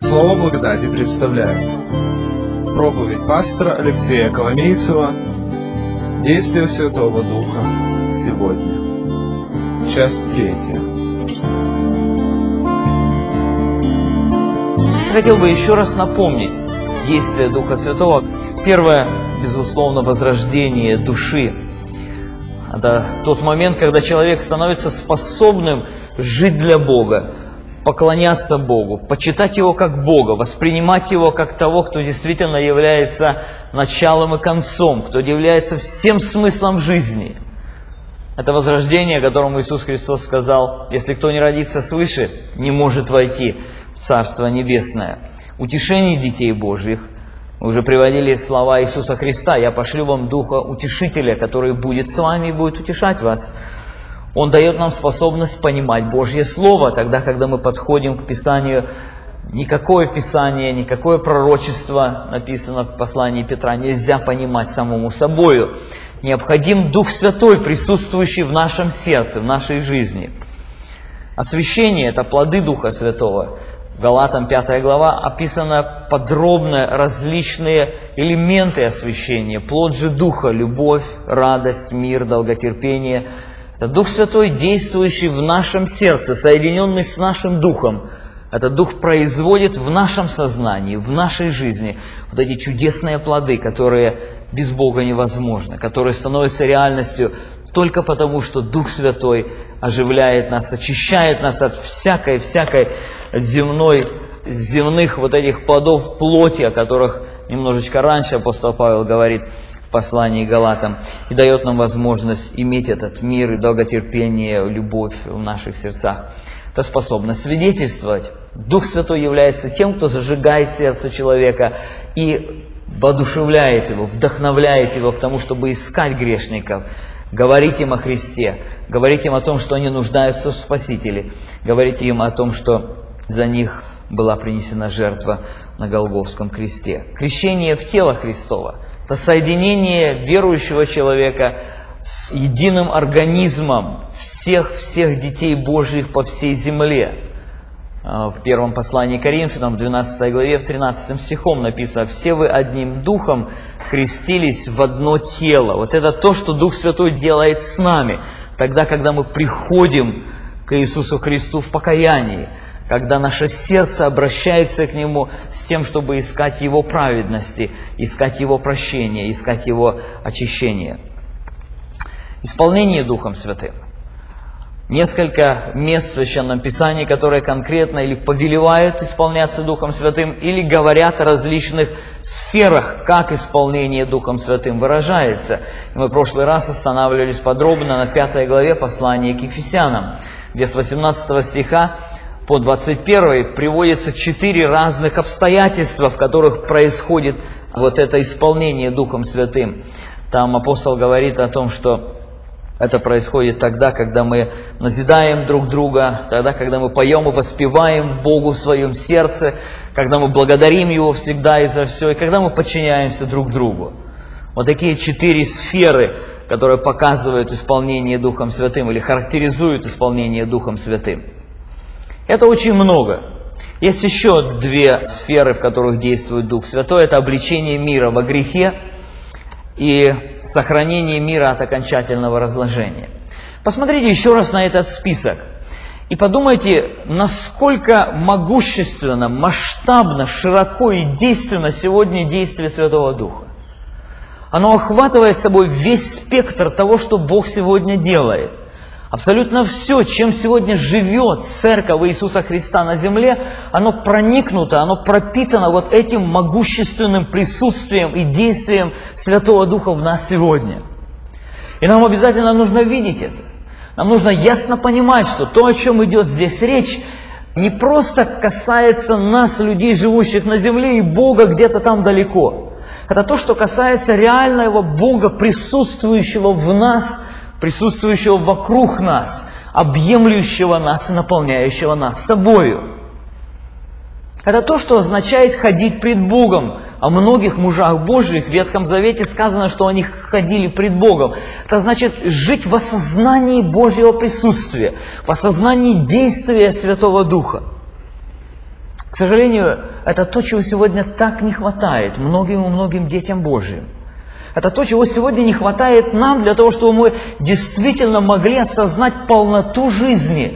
Слово благодати представляет проповедь пастора Алексея Коломейцева «Действие Святого Духа сегодня». Часть 3. Хотел бы еще раз напомнить действие Духа Святого. Первое, безусловно, возрождение души. Это тот момент, когда человек становится способным жить для Бога, поклоняться Богу, почитать Его как Бога, воспринимать Его как того, кто действительно является началом и концом, кто является всем смыслом жизни. Это возрождение, которому Иисус Христос сказал: «Если кто не родится свыше, не может войти в Царство Небесное». Утешение детей Божьих. Мы уже приводили слова Иисуса Христа: «Я пошлю вам Духа Утешителя, который будет с вами и будет утешать вас». Он дает нам способность понимать Божье Слово, тогда, когда мы подходим к Писанию. Никакое Писание, никакое пророчество, написано в послании Петра, нельзя понимать самому собою. Необходим Дух Святой, присутствующий в нашем сердце, в нашей жизни. Освящение – это плоды Духа Святого. В Галатам 5 глава описано подробно различные элементы освящения. Плод же Духа – любовь, радость, мир, долготерпение. Это Дух Святой, действующий в нашем сердце, соединенный с нашим Духом. Этот Дух производит в нашем сознании, в нашей жизни вот эти чудесные плоды, которые без Бога невозможны, которые становятся реальностью только потому, что Дух Святой оживляет нас, очищает нас от всякой земных вот этих плодов плоти, о которых немножечко раньше апостол Павел говорит в послании к Галатам, и дает нам возможность иметь этот мир и долготерпение, любовь в наших сердцах. Это способность свидетельствовать. Дух Святой является тем, кто зажигает сердце человека и воодушевляет его, вдохновляет его к тому, чтобы искать грешников, говорить им о Христе, говорить им о том, что они нуждаются в Спасителе, говорить им о том, что за них была принесена жертва на Голгофском кресте. Крещение в тело Христово – это соединение верующего человека с единым организмом всех детей Божьих по всей земле. В первом послании к Коринфянам, в 12 главе, в 13 стихом написано: «Все вы одним духом крестились в одно тело». Вот это то, что Дух Святой делает с нами, тогда, когда мы приходим к Иисусу Христу в покаянии, когда наше сердце обращается к Нему с тем, чтобы искать Его праведности, искать Его прощения, искать Его очищения. Исполнение Духом Святым. Несколько мест в Священном Писании, которые конкретно или повелевают исполняться Духом Святым, или говорят о различных сферах, как исполнение Духом Святым выражается. И мы в прошлый раз останавливались подробно на 5 главе послания к Ефесянам, где с 18 стиха по 21 приводится 4 разных обстоятельства, в которых происходит вот это исполнение Духом Святым. Там апостол говорит о том, что это происходит тогда, когда мы назидаем друг друга, тогда, когда мы поем и воспеваем Богу в своем сердце, когда мы благодарим Его всегда и за все, и когда мы подчиняемся друг другу. Вот такие 4 сферы, которые показывают исполнение Духом Святым или характеризуют исполнение Духом Святым. Это очень много. Есть еще 2 сферы, в которых действует Дух Святой. Это обличение мира во грехе и сохранение мира от окончательного разложения. Посмотрите еще раз на этот список и подумайте, насколько могущественно, масштабно, широко и действенно сегодня действие Святого Духа. Оно охватывает собой весь спектр того, что Бог сегодня делает. Абсолютно все, чем сегодня живет Церковь Иисуса Христа на земле, оно проникнуто, оно пропитано вот этим могущественным присутствием и действием Святого Духа в нас сегодня. И нам обязательно нужно видеть это. Нам нужно ясно понимать, что то, о чем идет здесь речь, не просто касается нас, людей, живущих на земле, и Бога где-то там далеко. Это то, что касается реального Бога, присутствующего в нас, присутствующего вокруг нас, объемлющего нас и наполняющего нас собою. Это то, что означает ходить пред Богом. О многих мужах Божьих в Ветхом Завете сказано, что они ходили пред Богом. Это значит жить в осознании Божьего присутствия, в осознании действия Святого Духа. К сожалению, это то, чего сегодня так не хватает многим детям Божьим. Это то, чего сегодня не хватает нам для того, чтобы мы действительно могли осознать полноту жизни.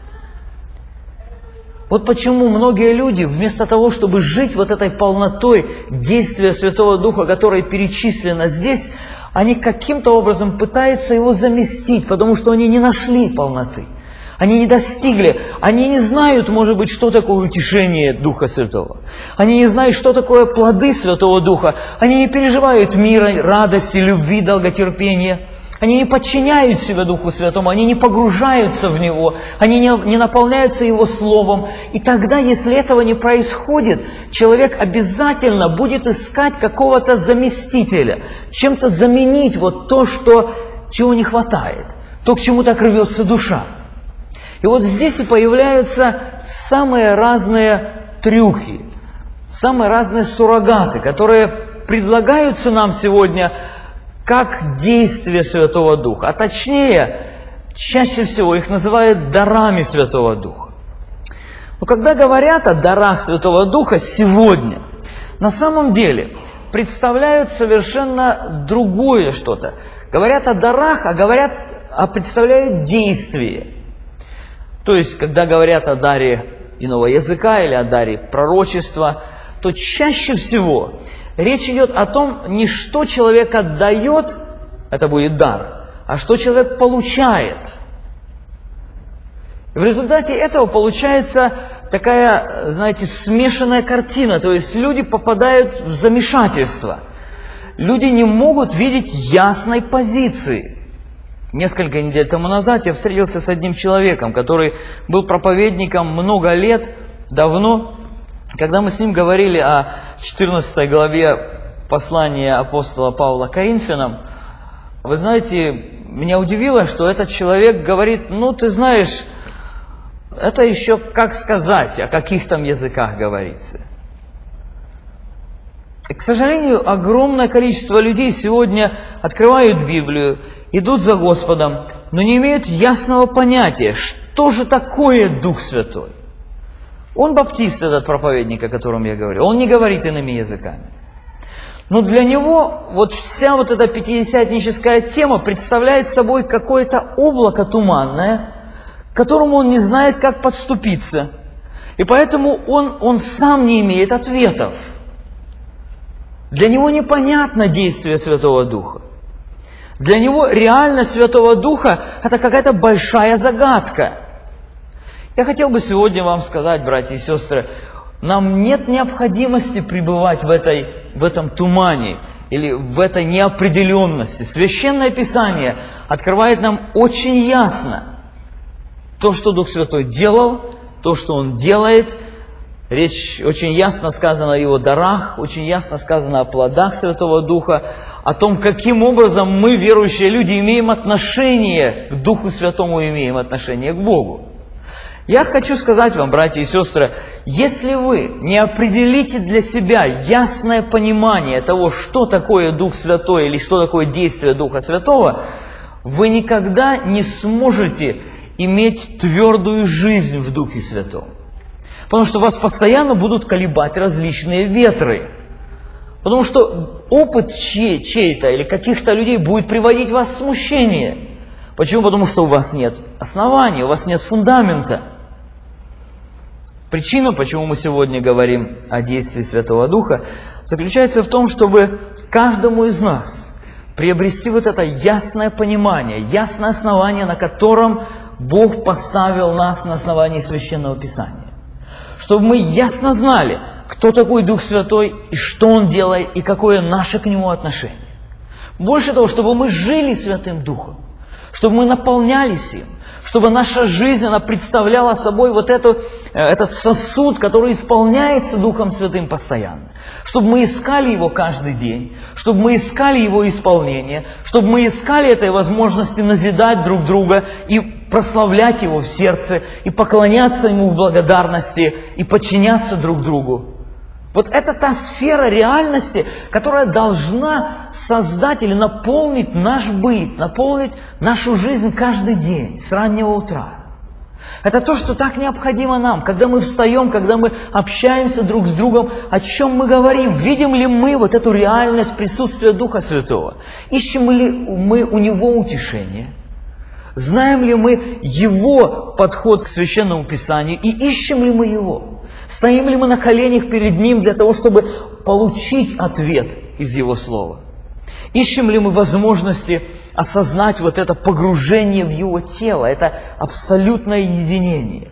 Вот почему многие люди, вместо того, чтобы жить вот этой полнотой действия Святого Духа, которое перечислено здесь, они каким-то образом пытаются его заместить, потому что они не нашли полноты. Они не достигли, они не знают, может быть, что такое утешение Духа Святого. Они не знают, что такое плоды Святого Духа. Они не переживают мира, радости, любви, долготерпения. Они не подчиняют себя Духу Святому, они не погружаются в Него, они не наполняются Его Словом. И тогда, если этого не происходит, человек обязательно будет искать какого-то заместителя, чем-то заменить вот то, чего не хватает, то, к чему так рвется душа. И вот здесь и появляются самые разные трюки, самые разные суррогаты, которые предлагаются нам сегодня как действие Святого Духа. А точнее, чаще всего их называют дарами Святого Духа. Но когда говорят о дарах Святого Духа сегодня, на самом деле представляют совершенно другое что-то. Говорят о дарах, а представляют действие. То есть, когда говорят о даре иного языка или о даре пророчества, то чаще всего речь идет о том, не что человек отдает, это будет дар, а что человек получает. И в результате этого получается такая, знаете, смешанная картина, то есть люди попадают в замешательство. Люди не могут видеть ясной позиции. Несколько недель тому назад я встретился с одним человеком, который был проповедником много лет, давно. Когда мы с ним говорили о 14 главе послания апостола Павла Коринфянам, вы знаете, меня удивило, что этот человек говорит, ну, ты знаешь, это еще как сказать, о каких там языках говорится. И, к сожалению, огромное количество людей сегодня открывают Библию, идут за Господом, но не имеют ясного понятия, что же такое Дух Святой. Он баптист, этот проповедник, о котором я говорю, он не говорит иными языками. Но для него вот вся вот эта пятидесятническая тема представляет собой какое-то облако туманное, к которому он не знает, как подступиться. И поэтому он сам не имеет ответов. Для него непонятно действие Святого Духа. Для него реальность Святого Духа – это какая-то большая загадка. Я хотел бы сегодня вам сказать, братья и сестры, нам нет необходимости пребывать в этом тумане или в этой неопределенности. Священное Писание открывает нам очень ясно то, что Дух Святой делал, то, что Он делает. Речь очень ясно сказана о Его дарах, очень ясно сказано о плодах Святого Духа, о том, каким образом мы, верующие люди, имеем отношение к Духу Святому, имеем отношение к Богу. Я хочу сказать вам, братья и сестры, если вы не определите для себя ясное понимание того, что такое Дух Святой или что такое действие Духа Святого, вы никогда не сможете иметь твердую жизнь в Духе Святом. Потому что вас постоянно будут колебать различные ветры. Потому что опыт чей-то или каких-то людей будет приводить вас в смущение. Почему? Потому что у вас нет основания, у вас нет фундамента. Причина, почему мы сегодня говорим о действии Святого Духа, заключается в том, чтобы каждому из нас приобрести вот это ясное понимание, ясное основание, на котором Бог поставил нас на основании Священного Писания. Чтобы мы ясно знали, кто такой Дух Святой, и что Он делает, и какое наше к Нему отношение. Больше того, чтобы мы жили Святым Духом, чтобы мы наполнялись им, чтобы наша жизнь, она представляла собой вот этот сосуд, который исполняется Духом Святым постоянно. Чтобы мы искали Его каждый день, чтобы мы искали Его исполнение, чтобы мы искали этой возможности назидать друг друга и прославлять Его в сердце, и поклоняться Ему в благодарности, и подчиняться друг другу. Вот это та сфера реальности, которая должна создать или наполнить наш быт, наполнить нашу жизнь каждый день, с раннего утра. Это то, что так необходимо нам, когда мы встаем, когда мы общаемся друг с другом, о чем мы говорим, видим ли мы вот эту реальность присутствия Духа Святого, ищем ли мы у Него утешение, знаем ли мы Его подход к Священному Писанию и ищем ли мы Его, стоим ли мы на коленях перед Ним для того, чтобы получить ответ из Его Слова, ищем ли мы возможности осознать вот это погружение в Его тело, это абсолютное единение.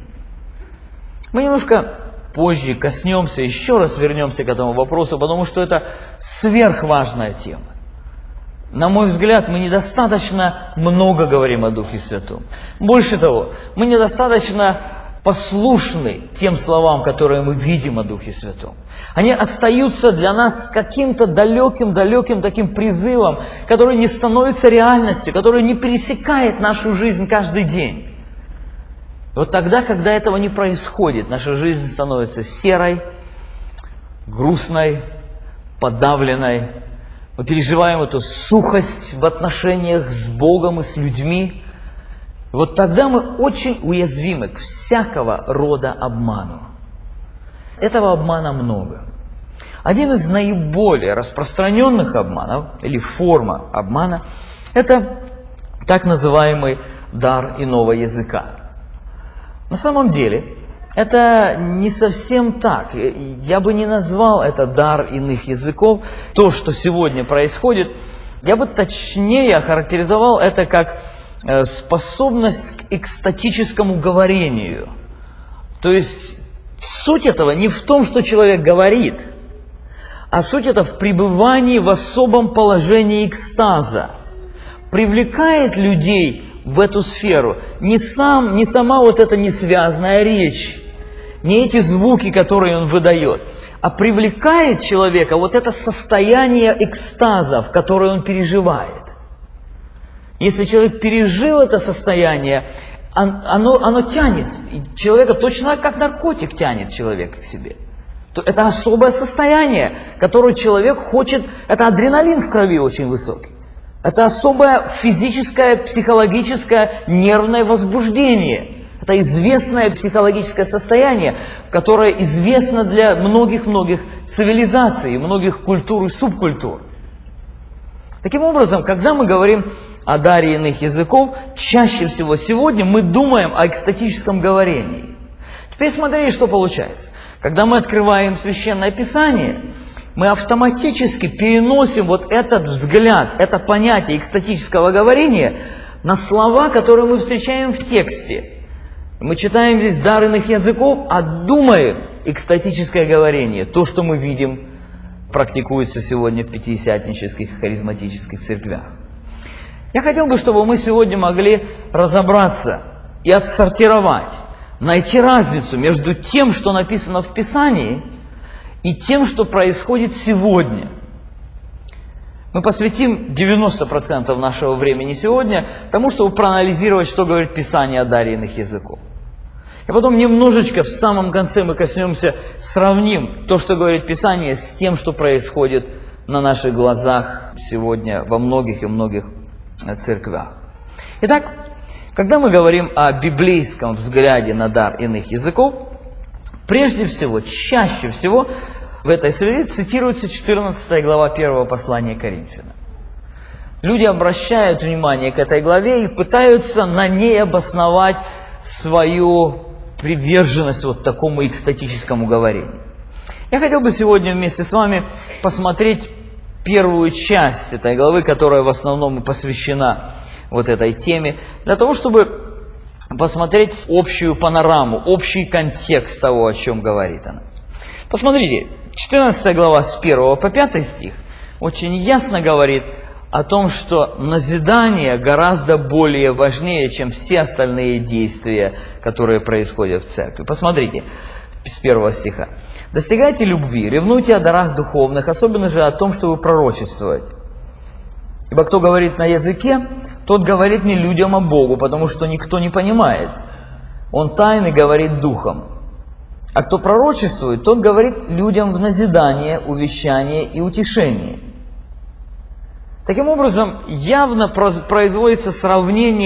Мы немножко позже коснемся, еще раз вернемся к этому вопросу, потому что это сверхважная тема. На мой взгляд, мы недостаточно много говорим о Духе Святом. Больше того, мы недостаточно послушны тем словам, которые мы видим о Духе Святом. Они остаются для нас каким-то далеким таким призывом, который не становится реальностью, который не пересекает нашу жизнь каждый день. Вот тогда, когда этого не происходит, наша жизнь становится серой, грустной, подавленной. Мы переживаем эту сухость в отношениях с Богом и с людьми. Вот тогда мы очень уязвимы к всякого рода обману. Этого обмана много. Один из наиболее распространенных обманов, или форма обмана, это так называемый дар иного языка. На самом деле, это не совсем так. Я бы не назвал это дар иных языков. То, что сегодня происходит, я бы точнее охарактеризовал это как способность к экстатическому говорению. То есть суть этого не в том, что человек говорит, а суть это в пребывании в особом положении экстаза. Привлекает людей в эту сферу не сама вот эта несвязная речь, не эти звуки, которые он выдает, а привлекает человека вот это состояние экстаза, в которое он переживает. Если человек пережил это состояние, оно тянет человека, точно как наркотик тянет человека к себе. Это особое состояние, которое человек хочет, это адреналин в крови очень высокий. Это особое физическое, психологическое, нервное возбуждение. Это известное психологическое состояние, которое известно для многих-многих цивилизаций, многих культур и субкультур. Таким образом, когда мы говорим о даре иных языков, чаще всего сегодня мы думаем о экстатическом говорении. Теперь смотрите, что получается. Когда мы открываем Священное Писание, мы автоматически переносим вот этот взгляд, это понятие экстатического говорения на слова, которые мы встречаем в тексте. Мы читаем здесь дар иных языков, а думаем экстатическое говорение, то, что мы видим, практикуется сегодня в пятидесятнических и харизматических церквях. Я хотел бы, чтобы мы сегодня могли разобраться и отсортировать, найти разницу между тем, что написано в Писании, и тем, что происходит сегодня. Мы посвятим 90% нашего времени сегодня тому, чтобы проанализировать, что говорит Писание о даре иных языков. И потом немножечко в самом конце мы коснемся, сравним то, что говорит Писание, с тем, что происходит на наших глазах сегодня во многих и многих церквях. Итак, когда мы говорим о библейском взгляде на дар иных языков, прежде всего, чаще всего в этой связи цитируется 14 глава 1 послания Коринфянам. Люди обращают внимание к этой главе и пытаются на ней обосновать свою приверженность вот такому экстатическому говорению. Я хотел бы сегодня вместе с вами посмотреть первую часть этой главы, которая в основном и посвящена вот этой теме, для того, чтобы посмотреть общую панораму, общий контекст того, о чем говорит она. Посмотрите, 14 глава с 1 по 5 стих очень ясно говорит о том, что назидание гораздо более важнее, чем все остальные действия, которые происходят в церкви. Посмотрите, с 1 стиха. «Достигайте любви, ревнуйте о дарах духовных, особенно же о том, чтобы пророчествовать. Ибо кто говорит на языке, тот говорит не людям, а Богу, потому что никто не понимает. Он тайны говорит духом. А кто пророчествует, тот говорит людям в назидание, увещание и утешение». Таким образом, явно производится сравнение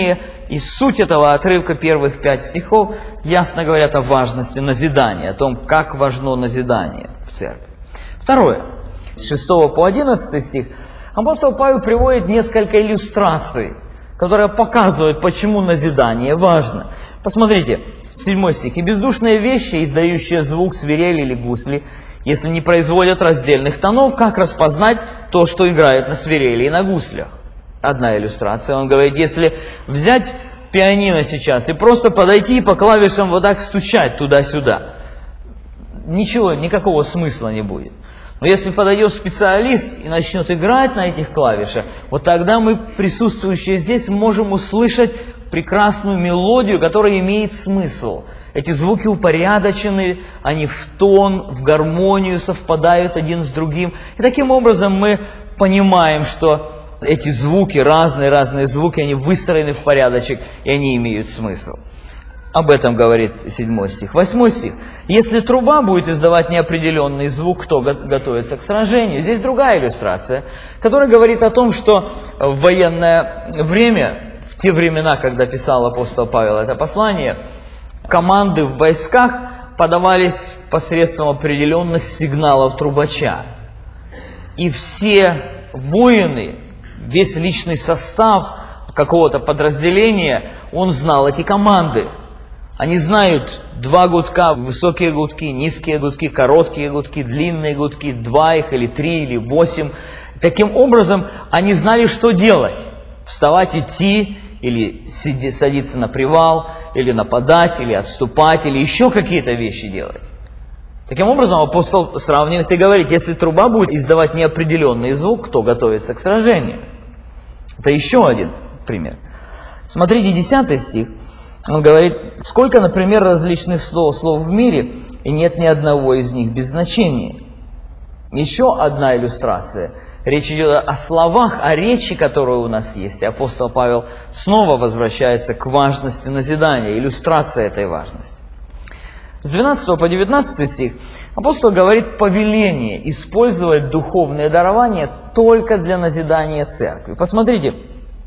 и суть этого отрывка, первых 5 стихов, ясно говорят о важности назидания, о том, как важно назидание в церкви. Второе. С 6 по 11 стих апостол Павел приводит несколько иллюстраций, которые показывают, почему назидание важно. Посмотрите, 7 стих. «И бездушные вещи, издающие звук свирели или гусли, если не производят раздельных тонов, как распознать то, что играет на свирели и на гуслях?» Одна иллюстрация. Он говорит, если взять пианино сейчас и просто подойти и по клавишам вот так стучать туда-сюда, ничего, никакого смысла не будет. Но если подойдет специалист и начнет играть на этих клавишах, вот тогда мы, присутствующие здесь, можем услышать прекрасную мелодию, которая имеет смысл. Эти звуки упорядочены, они в тон, в гармонию совпадают один с другим. И таким образом мы понимаем, что эти звуки, разные звуки, они выстроены в порядочек, и они имеют смысл. Об этом говорит 7 стих. 8 стих. «Если труба будет издавать неопределенный звук, кто готовится к сражению?» Здесь другая иллюстрация, которая говорит о том, что в военное время, в те времена, когда писал апостол Павел это послание, команды в войсках подавались посредством определенных сигналов трубача. И все воины, весь личный состав какого-то подразделения, он знал эти команды. Они знают 2 гудка, высокие гудки, низкие гудки, короткие гудки, длинные гудки, 2 их или 3 или 8. Таким образом, они знали, что делать. Вставать, идти, или садиться на привал, или нападать, или отступать, или еще какие-то вещи делать. Таким образом, апостол сравнивает и говорит, если труба будет издавать неопределенный звук, кто готовится к сражению. Это еще один пример. Смотрите, 10 стих. Он говорит, сколько, например, различных слов в мире, и нет ни одного из них без значения. Еще одна иллюстрация. Речь идет о словах, о речи, которая у нас есть. И апостол Павел снова возвращается к важности назидания, иллюстрация этой важности. С 12 по 19 стих апостол говорит повеление использовать духовные дарования только для назидания церкви. Посмотрите,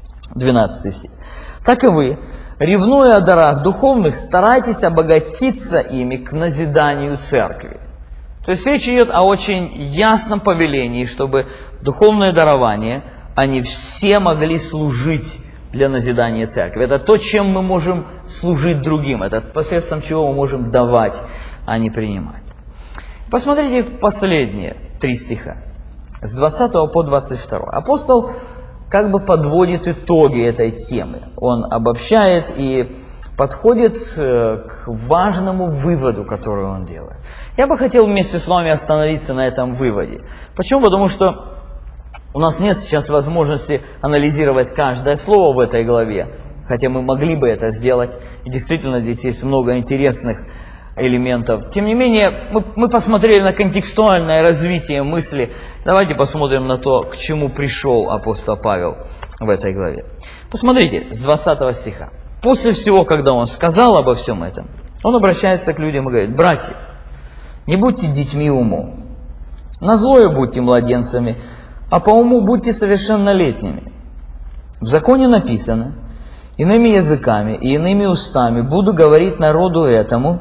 12 стих. «Так и вы, ревнуя о дарах духовных, старайтесь обогатиться ими к назиданию церкви». То есть речь идет о очень ясном повелении, чтобы духовные дарования, они все могли служить для назидания церкви. Это то, чем мы можем служить другим, это посредством чего мы можем давать, а не принимать. Посмотрите последние 3 стиха, с 20 по 22. Апостол как бы подводит итоги этой темы. Он обобщает и подходит к важному выводу, который он делает. Я бы хотел вместе с вами остановиться на этом выводе. Почему? Потому что у нас нет сейчас возможности анализировать каждое слово в этой главе, хотя мы могли бы это сделать, и действительно здесь есть много интересных элементов. Тем не менее, мы посмотрели на контекстуальное развитие мысли. Давайте посмотрим на то, к чему пришел апостол Павел в этой главе. Посмотрите, с 20 стиха. После всего, когда он сказал обо всем этом, он обращается к людям и говорит, «Братья, не будьте детьми уму, на злое будьте младенцами, а по уму будьте совершеннолетними. В законе написано, иными языками и иными устами буду говорить народу этому,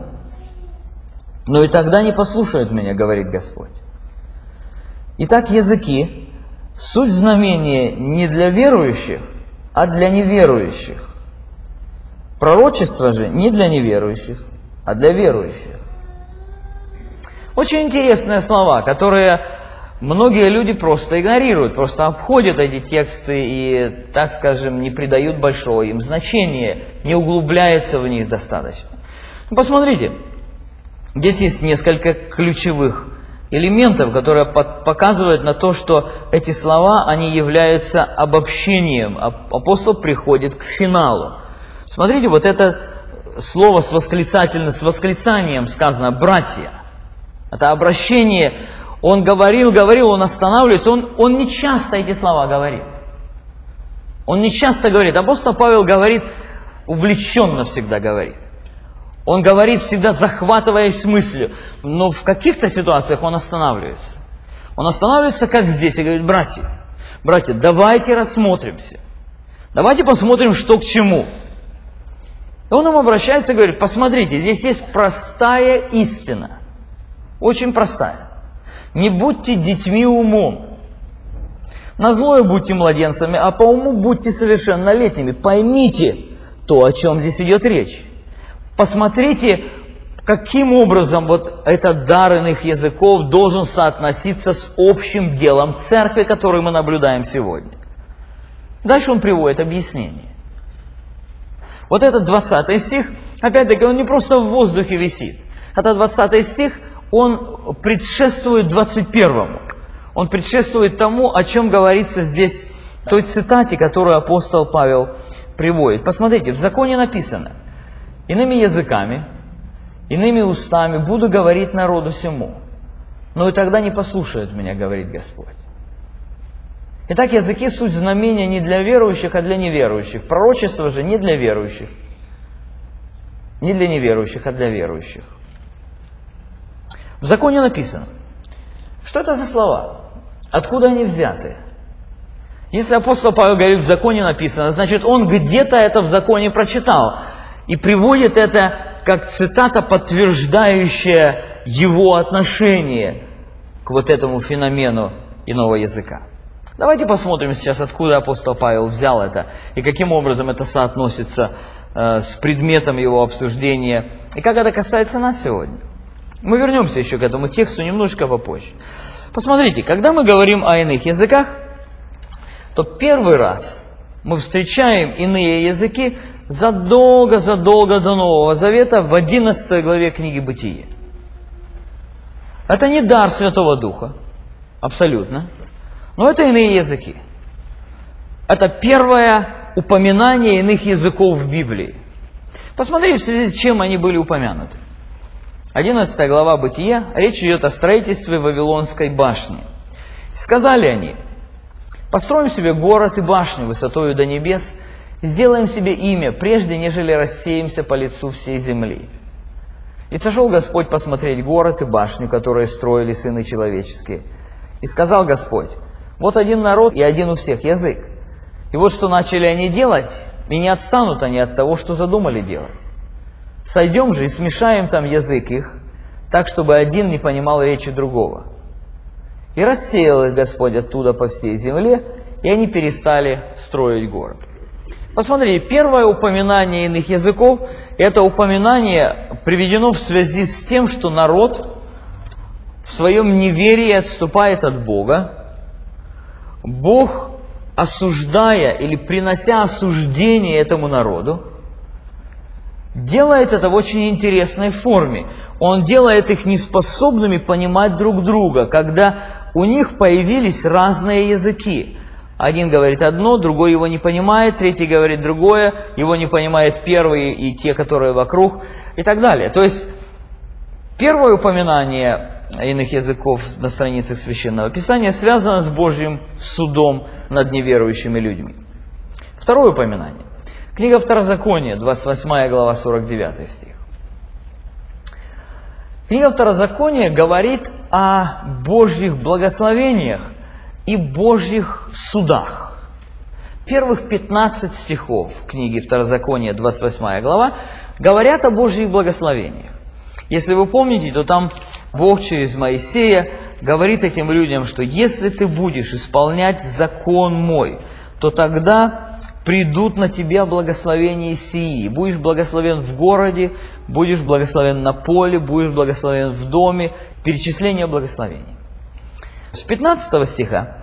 но и тогда не послушают меня, говорит Господь. Итак, языки – суть знамения не для верующих, а для неверующих. Пророчество же не для неверующих, а для верующих». Очень интересные слова, которые многие люди просто игнорируют, просто обходят эти тексты и, так скажем, не придают большого им значения, не углубляются в них достаточно. Посмотрите, здесь есть несколько ключевых элементов, которые показывают на то, что эти слова, они являются обобщением. Апостол приходит к финалу. Смотрите, вот это слово с восклицанием сказано «братья». Это обращение, он говорил, он останавливается, он не часто эти слова говорит. Он не часто говорит. Апостол Павел говорит, увлеченно всегда говорит. Он говорит, всегда захватываясь мыслью, но в каких-то ситуациях он останавливается. Он останавливается, как здесь, и говорит, братья, давайте рассмотримся. Давайте посмотрим, что к чему. И он им обращается и говорит: посмотрите, здесь есть простая истина, очень простая. Не будьте детьми умом, на злое будьте младенцами, а по уму будьте совершеннолетними. Поймите то, о чем здесь идет речь. Посмотрите, каким образом вот этот дар иных языков должен соотноситься с общим делом церкви, который мы наблюдаем сегодня. Дальше он приводит объяснение. Вот этот 20 стих, опять-таки, он не просто в воздухе висит. Этот 20 стих, он предшествует 21-му. Он предшествует тому, о чем говорится здесь, той цитате, которую апостол Павел приводит. Посмотрите, в законе написано: «Иными языками, иными устами буду говорить народу сему, но и тогда не послушают меня, говорит Господь». Итак, языки – суть знамения не для верующих, а для неверующих. Пророчество же не для верующих, не для неверующих, а для верующих. В законе написано. Что это за слова? Откуда они взяты? Если апостол Павел говорит, в законе написано, значит, он где-то это в законе прочитал и приводит это как цитата, подтверждающая его отношение к вот этому феномену иного языка. Давайте посмотрим сейчас, откуда апостол Павел взял это и каким образом это соотносится с предметом его обсуждения и как это касается нас сегодня. Мы вернемся еще к этому тексту немножко попозже. Посмотрите, когда мы говорим о иных языках, то первый раз мы встречаем иные языки задолго до Нового Завета в 11 главе книги Бытие. Это не дар Святого Духа, абсолютно, но это иные языки. Это первое упоминание иных языков в Библии. Посмотрите, в связи с чем они были упомянуты. 11 глава Бытия, речь идет о строительстве Вавилонской башни. Сказали они: построим себе город и башню высотою до небес, сделаем себе имя, прежде нежели рассеемся по лицу всей земли. И сошел Господь посмотреть город и башню, которые строили сыны человеческие. И сказал Господь: вот один народ и один у всех язык. И вот что начали они делать, и не отстанут они от того, что задумали делать. Сойдем же и смешаем там язык их, так, чтобы один не понимал речи другого. И рассеял их Господь оттуда по всей земле, и они перестали строить город. Посмотрите, первое упоминание иных языков, это упоминание приведено в связи с тем, что народ в своем неверии отступает от Бога. Бог, осуждая или принося осуждение этому народу, делает это в очень интересной форме. Он делает их неспособными понимать друг друга, когда у них появились разные языки. Один говорит одно, другой его не понимает, третий говорит другое, его не понимает первый и те, которые вокруг, и так далее. То есть, первое упоминание иных языков на страницах Священного Писания связано с Божьим судом над неверующими людьми. Второе упоминание. Книга Второзакония, 28 глава, 49 стих. Книга Второзакония говорит о Божьих благословениях и Божьих судах. Первых 15 стихов книги Второзакония, 28 глава, говорят о Божьих благословениях. Если вы помните, то там Бог через Моисея говорит этим людям, что если ты будешь исполнять закон мой, то тогда придут на тебя благословения сии. Будешь благословен в городе, будешь благословен на поле, будешь благословен в доме. Перечисление благословений. С 15 стиха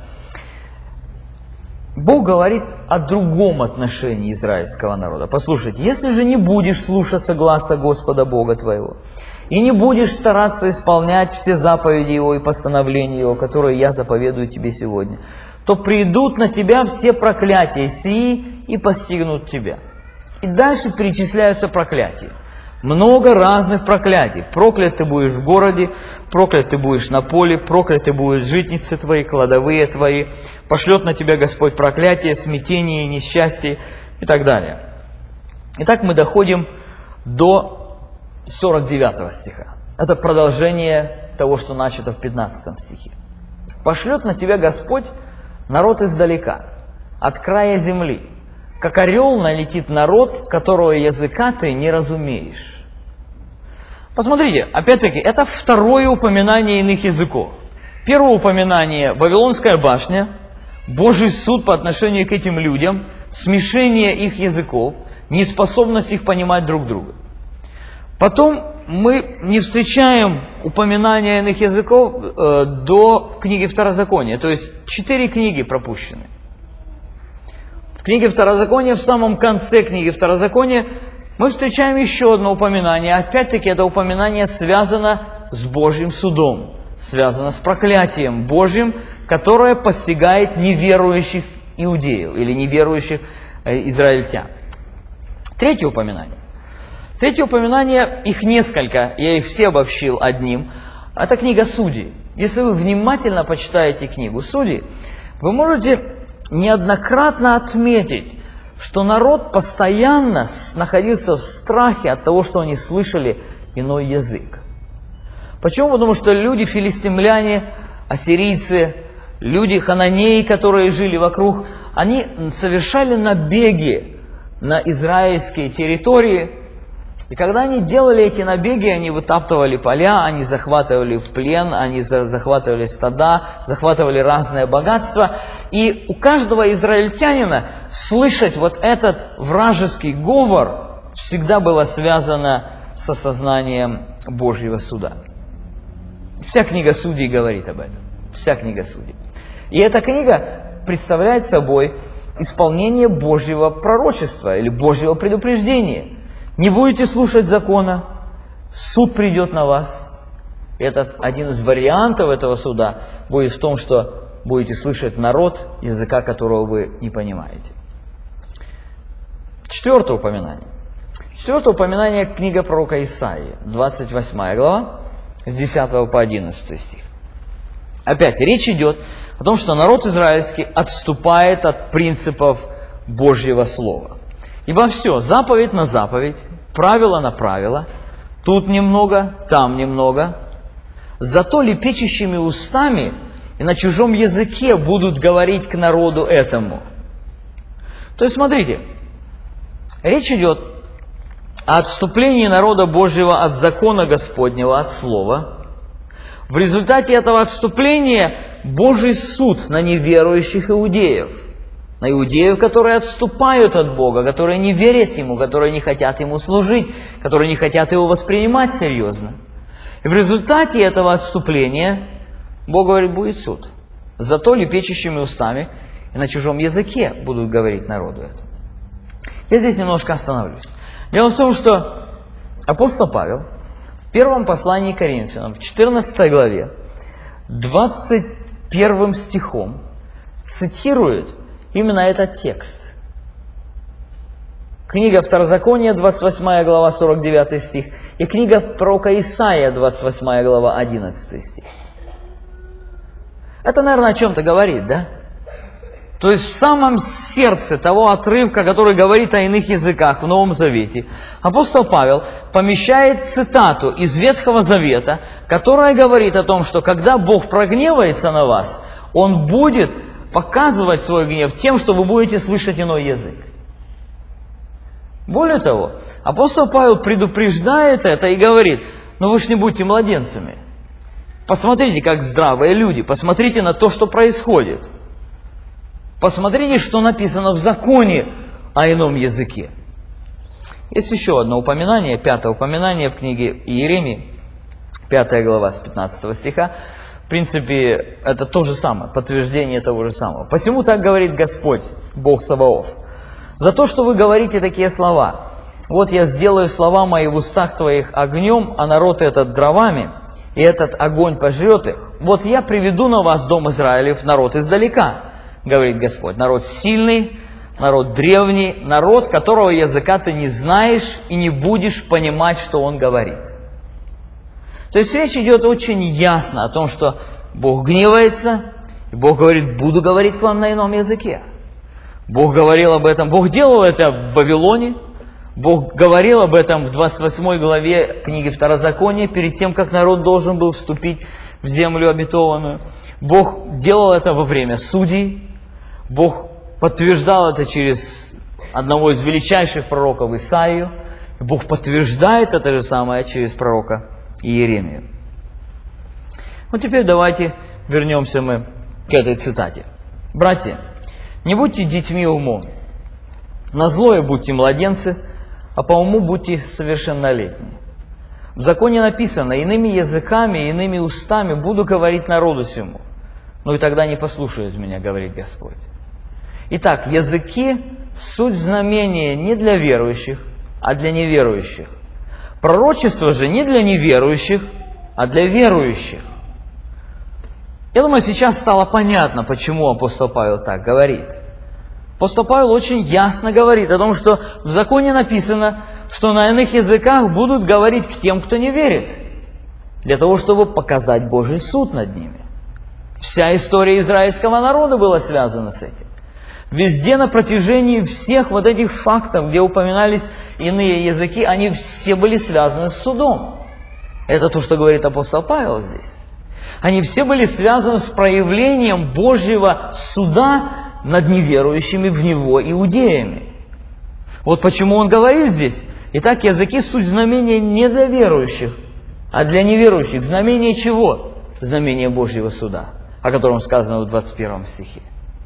Бог говорит о другом отношении израильского народа. Послушайте, если же не будешь слушаться гласа Господа Бога твоего, и не будешь стараться исполнять все заповеди Его и постановления Его, которые я заповедую тебе сегодня, то придут на тебя все проклятия сии и постигнут тебя. И дальше перечисляются проклятия. Много разных проклятий. Проклят ты будешь в городе, проклят ты будешь на поле, прокляты будут житницы твои, кладовые твои. Пошлет на тебя Господь проклятие, смятение, несчастье и так далее. Итак, мы доходим до 49 стиха. Это продолжение того, что начато в 15 стихе. «Пошлет на тебя Господь народ издалека, от края земли, как орел налетит народ, которого языка ты не разумеешь. Посмотрите, опять-таки, это второе упоминание иных языков. Первое упоминание – Вавилонская башня, Божий суд по отношению к этим людям, смешение их языков, неспособность их понимать друг друга. Потом мы не встречаем упоминания иных языков до книги Второзакония, то есть 4 книги пропущены. В книге Второзакония, в самом конце книги Второзакония, мы встречаем еще одно упоминание. Опять-таки, это упоминание связано с Божьим судом, связано с проклятием Божьим, которое постигает неверующих иудеев или неверующих израильтян. Третье упоминание. Третье упоминание, их несколько, я их все обобщил одним. Это книга Судей. Если вы внимательно почитаете книгу Судей, вы можете неоднократно отметить, что народ постоянно находился в страхе от того, что они слышали иной язык. Почему? Потому что люди, филистимляне, ассирийцы, люди хананеи, которые жили вокруг, они совершали набеги на израильские территории. И когда они делали эти набеги, они вытаптывали поля, они захватывали в плен, они захватывали стада, захватывали разное богатство. И у каждого израильтянина слышать вот этот вражеский говор всегда было связано с осознанием Божьего суда. Вся книга Судей говорит об этом. Вся книга Судей. И эта книга представляет собой исполнение Божьего пророчества или Божьего предупреждения. Не будете слушать закона, суд придет на вас. Этот один из вариантов этого суда будет в том, что будете слышать народ, языка которого вы не понимаете. Четвертое упоминание. Четвертое упоминание – книга пророка Исаии, 28 глава, с 10 по 11 стих. Опять речь идет о том, что народ израильский отступает от принципов Божьего Слова. Ибо все, заповедь на заповедь, правило на правило, тут немного, там немного. Зато лепечущими устами и на чужом языке будут говорить к народу этому. То есть, смотрите, речь идет о отступлении народа Божьего от закона Господнего, от Слова. В результате этого отступления Божий суд на неверующих иудеев. На иудеев, которые отступают от Бога, которые не верят Ему, которые не хотят Ему служить, которые не хотят Его воспринимать серьезно. И в результате этого отступления Бог говорит, будет суд. Зато лепечущими устами и на чужом языке будут говорить народу это. Я здесь немножко остановлюсь. Дело в том, что апостол Павел в первом послании к Коринфянам, в 14 главе, 21 стихом цитирует именно этот текст. Книга Второзакония, 28 глава, 49 стих, и книга пророка Исаия, 28 глава, 11 стих. Это, наверное, о чем-то говорит, да? То есть в самом сердце того отрывка, который говорит о иных языках в Новом Завете, апостол Павел помещает цитату из Ветхого Завета, которая говорит о том, что когда Бог прогневается на вас, Он будет показывать свой гнев тем, что вы будете слышать иной язык. Более того, апостол Павел предупреждает это и говорит, ну вы ж не будьте младенцами. Посмотрите, как здравые люди, посмотрите на то, что происходит. Посмотрите, что написано в законе о ином языке. Есть еще одно упоминание, 5-е упоминание в книге Иеремии, 5 глава с 15 стиха. В принципе, это то же самое, подтверждение того же самого. «Посему так говорит Господь, Бог Саваоф, за то, что вы говорите такие слова. Вот я сделаю слова мои в устах твоих огнем, а народ этот дровами, и этот огонь пожрет их. Вот я приведу на вас, дом Израилев, народ издалека, говорит Господь. Народ сильный, народ древний, народ, которого языка ты не знаешь и не будешь понимать, что он говорит». То есть речь идет очень ясно о том, что Бог гневается, и Бог говорит, буду говорить к вам на ином языке. Бог говорил об этом, Бог делал это в Вавилоне, Бог говорил об этом в 28 главе книги Второзакония, перед тем, как народ должен был вступить в землю обетованную. Бог делал это во время судей, Бог подтверждал это через одного из величайших пророков Исаию. Бог подтверждает это же самое через пророка Иеремию. Вот теперь давайте вернемся мы к этой цитате. «Братья, не будьте детьми умом, на злое будьте младенцы, а по уму будьте совершеннолетние. В законе написано: иными языками, иными устами буду говорить народу сему, но и тогда не послушают меня, говорит Господь. Итак, языки – суть знамения не для верующих, а для неверующих. Пророчество же не для неверующих, а для верующих». Я думаю, сейчас стало понятно, почему апостол Павел так говорит. Апостол Павел очень ясно говорит о том, что в законе написано, что на иных языках будут говорить к тем, кто не верит, для того, чтобы показать Божий суд над ними. Вся история израильского народа была связана с этим. Везде на протяжении всех вот этих фактов, где упоминались иные языки, они все были связаны с судом. Это то, что говорит апостол Павел здесь. Они все были связаны с проявлением Божьего суда над неверующими в Него иудеями. Вот почему он говорит здесь: итак, языки – суть знамения не для верующих, а для неверующих. Знамение чего? Знамение Божьего суда, о котором сказано в 21 стихе.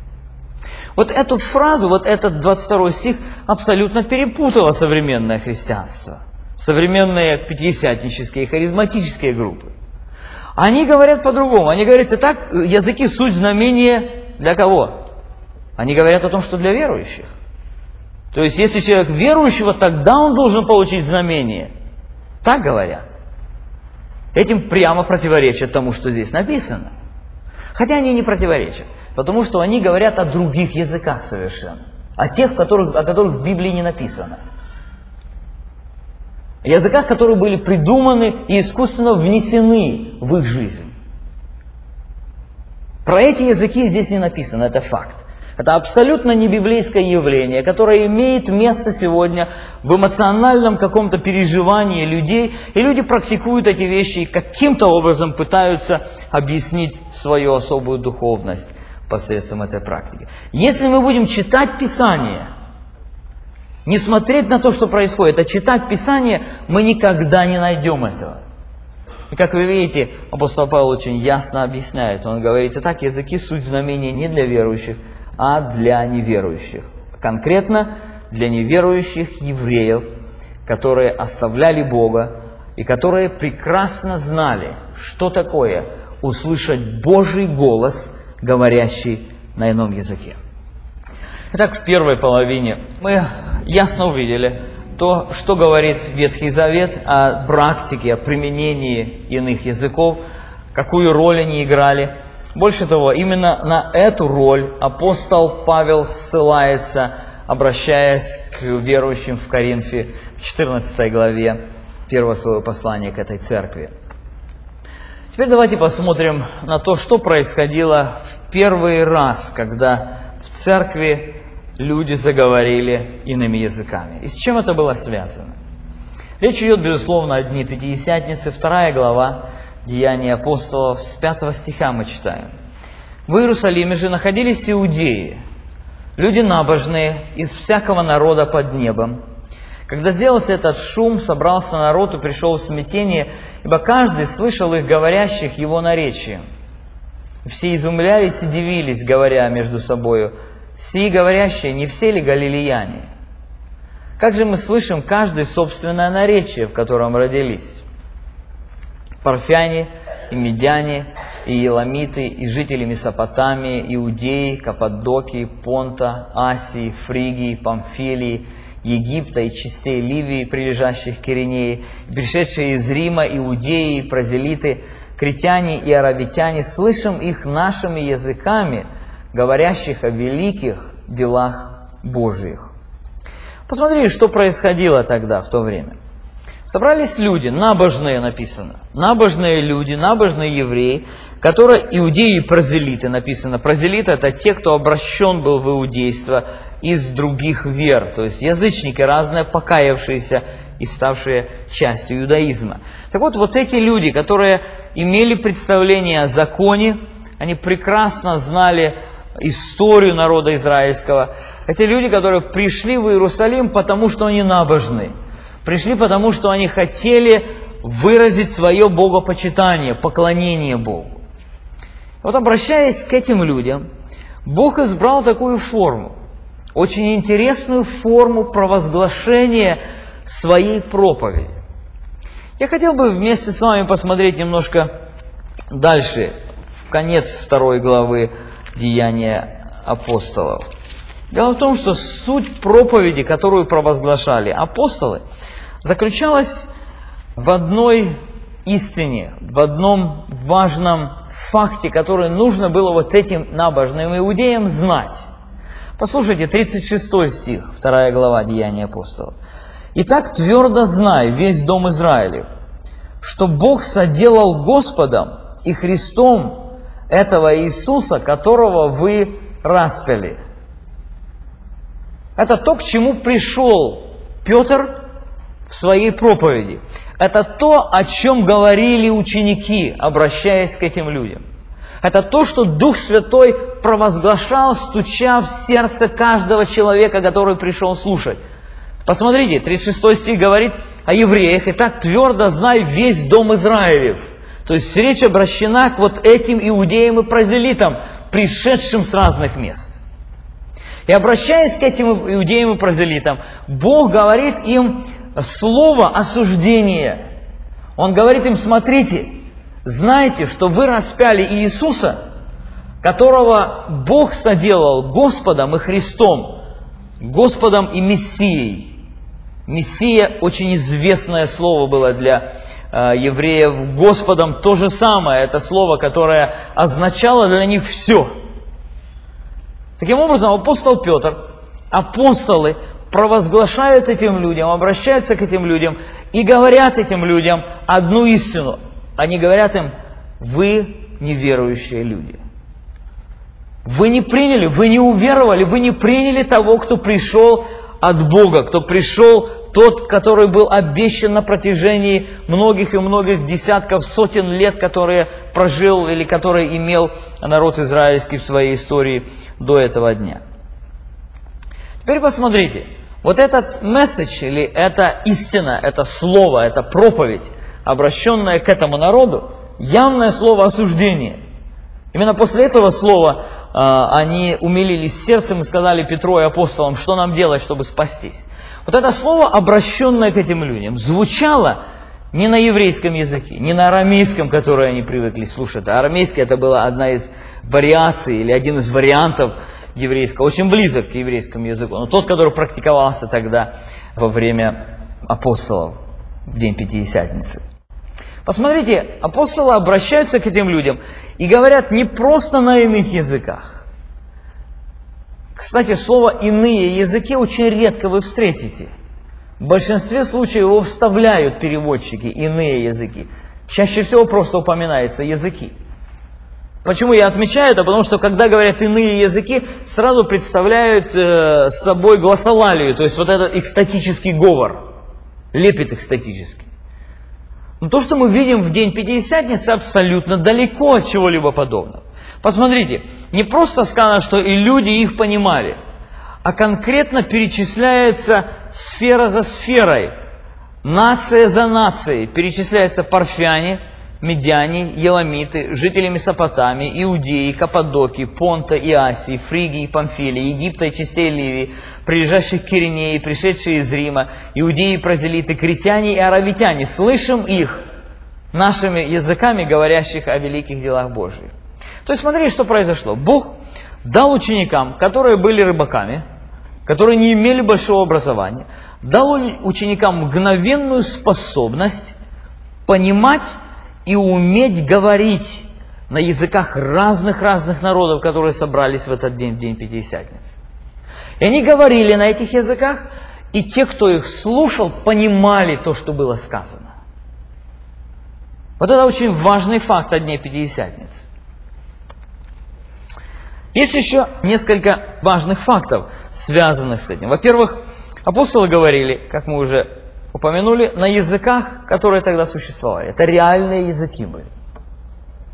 Вот эту фразу, вот этот 22 стих абсолютно перепутало современное христианство, современные пятидесятнические и харизматические группы. Они говорят по-другому. Они говорят: итак, языки – суть знамения для кого? Они говорят о том, что для верующих. То есть, если человек верующего, тогда он должен получить знамение. Так говорят. Этим прямо противоречат тому, что здесь написано. Хотя они не противоречат, потому что они говорят о других языках совершенно. О тех, о которых в Библии не написано. О языках, которые были придуманы и искусственно внесены в их жизнь. Про эти языки здесь не написано, это факт. Это абсолютно не библейское явление, которое имеет место сегодня в эмоциональном каком-то переживании людей, и люди практикуют эти вещи и каким-то образом пытаются объяснить свою особую духовность посредством этой практики. Если мы будем читать Писание, не смотреть на то, что происходит, а читать Писание, мы никогда не найдем этого. И как вы видите, апостол Павел очень ясно объясняет. Он говорит: итак, языки – суть знамения не для верующих, а для неверующих. Конкретно для неверующих евреев, которые оставляли Бога и которые прекрасно знали, что такое услышать Божий голос, говорящий на ином языке. Итак, в первой половине мы ясно увидели то, что говорит Ветхий Завет о практике, о применении иных языков, какую роль они играли. Больше того, именно на эту роль апостол Павел ссылается, обращаясь к верующим в Коринфе в 14 главе первого своего послания к этой церкви. Теперь давайте посмотрим на то, что происходило в первый раз, когда в церкви люди заговорили иными языками. И с чем это было связано? Речь идет, безусловно, о Дне Пятидесятницы, 2 глава Деяний апостолов, с 5 стиха мы читаем. «В Иерусалиме же находились иудеи, люди набожные, из всякого народа под небом. Когда сделался этот шум, собрался народ и пришел в смятение, ибо каждый слышал их говорящих его наречием. Все изумлялись и дивились, говоря между собою: сии говорящие, не все ли галилеяне? Как же мы слышим каждый собственное наречие, в котором родились? Парфяне, и медяне, и еламиты, и жители Месопотамии, Иудеи, Каппадокии, Понта, Асии, Фригии, Памфилии, Египта и частей Ливии, прилежащих к Иринее, пришедшие из Рима, иудеи, прозелиты, критяне и аравитяне, слышим их нашими языками, говорящих о великих делах Божиих». Посмотрите, что происходило тогда, в то время. Собрались люди, набожные написано, набожные люди, набожные евреи, которые иудеи и прозелиты написано. Прозелиты – это те, кто обращен был в иудейство из других вер, то есть язычники разные, покаявшиеся и ставшие частью иудаизма. Так вот эти люди, которые имели представление о законе, они прекрасно знали историю народа израильского, Это люди, которые пришли в Иерусалим, потому что они набожны. Пришли, потому что они хотели выразить свое богопочитание, поклонение Богу. Вот обращаясь к этим людям, Бог избрал такую форму, очень интересную форму провозглашения своей проповеди. Я хотел бы вместе с вами посмотреть немножко дальше, в конец 2 главы Деяния апостолов. Дело в том, что суть проповеди, которую провозглашали апостолы, заключалась в одной истине, в одном важном факте, который нужно было вот этим набожным иудеям знать. Послушайте, 36 стих, 2 глава Деяния апостолов. «Итак, твердо знай, весь дом Израилев, что Бог соделал Господом и Христом этого Иисуса, которого вы распяли». Это то, к чему пришел Петр в своей проповеди. Это то, о чем говорили ученики, обращаясь к этим людям. Это то, что Дух Святой провозглашал, стуча в сердце каждого человека, который пришел слушать. Посмотрите, 36 стих говорит о евреях. «Итак, твердо знай весь дом Израилев». То есть речь обращена к вот этим иудеям и прозелитам, пришедшим с разных мест. И обращаясь к этим иудеям и прозелитам, Бог говорит им слово осуждения. Он говорит им: смотрите, знайте, что вы распяли Иисуса, которого Бог соделал Господом и Христом, Господом и Мессией. Мессия — очень известное слово было для евреев. Господом то же самое. Это слово, которое означало для них все. Таким образом, апостол Петр, апостолы провозглашают этим людям, обращаются к этим людям и говорят этим людям одну истину. Они говорят им: вы неверующие люди. Вы не приняли, вы не уверовали, вы не приняли того, кто пришел от Бога, кто пришел, тот, который был обещан на протяжении многих и многих десятков, сотен лет, которые прожил или который имел народ израильский в своей истории до этого дня. Теперь посмотрите, вот этот месседж, или эта истина, это слово, это проповедь, обращенная к этому народу, явное слово осуждения. Именно после этого слова они умилились сердцем и сказали Петру и апостолам: что нам делать, чтобы спастись? Вот это слово, обращенное к этим людям, звучало не на еврейском языке, не на арамейском, который они привыкли слушать. А арамейский — это была одна из вариаций или один из вариантов еврейского, очень близок к еврейскому языку, но тот, который практиковался тогда во время апостолов, в день Пятидесятницы. Посмотрите, апостолы обращаются к этим людям и говорят не просто на иных языках. Кстати, слово «иные языки» очень редко вы встретите. В большинстве случаев его вставляют переводчики, иные языки. Чаще всего просто упоминается языки. Почему я отмечаю это? Потому что когда говорят «иные языки», сразу представляют собой гласолалию, то есть вот этот экстатический говор, лепет экстатический. Но то, что мы видим в день Пятидесятницы, абсолютно далеко от чего-либо подобного. Посмотрите, не просто сказано, что и люди их понимали, а конкретно перечисляется сфера за сферой, нация за нацией. Перечисляются парфяне, медяне, еламиты, жители Месопотамии, Иудеи, Каппадокии, Понта и Асии, Фригии, Памфилии, Египта и частей Ливии, прилежащих к Киринеи, пришедшие из Рима, иудеи, прозелиты, критяне и аравитяне. Слышим их нашими языками, говорящих о великих делах Божьих. То есть смотри, что произошло. Бог дал ученикам, которые были рыбаками, которые не имели большого образования, дал ученикам мгновенную способность понимать и уметь говорить на языках разных народов, которые собрались в этот день, в день Пятидесятницы. И они говорили на этих языках, и те, кто их слушал, понимали то, что было сказано. Вот это очень важный факт о дне Пятидесятницы. Есть еще несколько важных фактов, связанных с этим. Во-первых, апостолы говорили, как мы уже упомянули, на языках, которые тогда существовали. Это реальные языки были.